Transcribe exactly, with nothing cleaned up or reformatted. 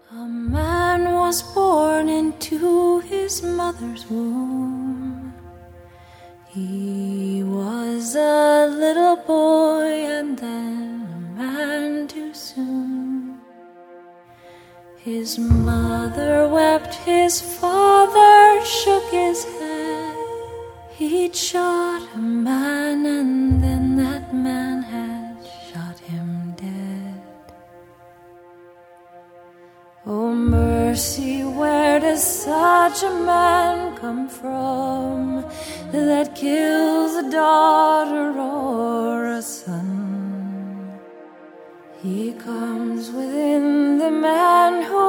A man was born into his mother's womb. He was a little boy and then a man too soon. His mother wept, his father shook his head. He'd shot a man and then that man had shot him dead. Oh mercy, where does such a man come from, that kills a daughter or a son? He comes within the man who